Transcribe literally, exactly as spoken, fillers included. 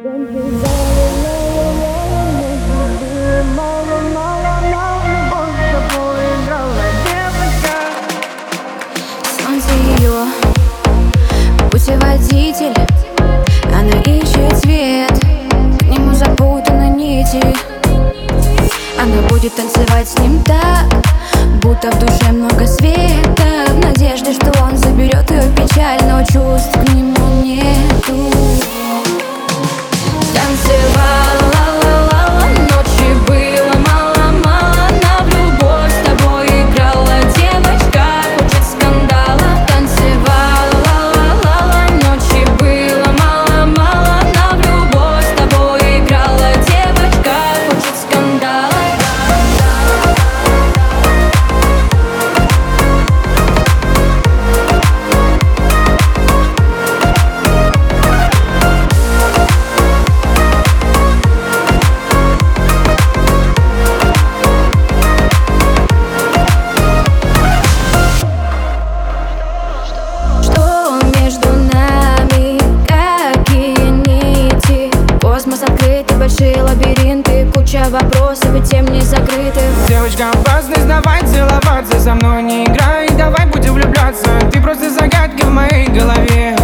Солнце ее путеводитель, она ищет свет, к нему запутаны нити. Она будет танцевать с ним так, будто в душе много света, в надежде, что он заберет ее печаль, но чувств к нему нету. Танцевала, ла-ла-ла, ночи было мало-мало, она в любовь с тобой играла, девочка хочет скандала. Танцевала, ла-ла-ла, ночи было мало-мало, она в любовь с тобой играла, девочка хочет скандала. Большие лабиринты, куча вопросов и тем не закрытых. Девочка, опасность, давай целоваться, со мной не играй, давай будем влюбляться. Ты просто загадка в моей голове.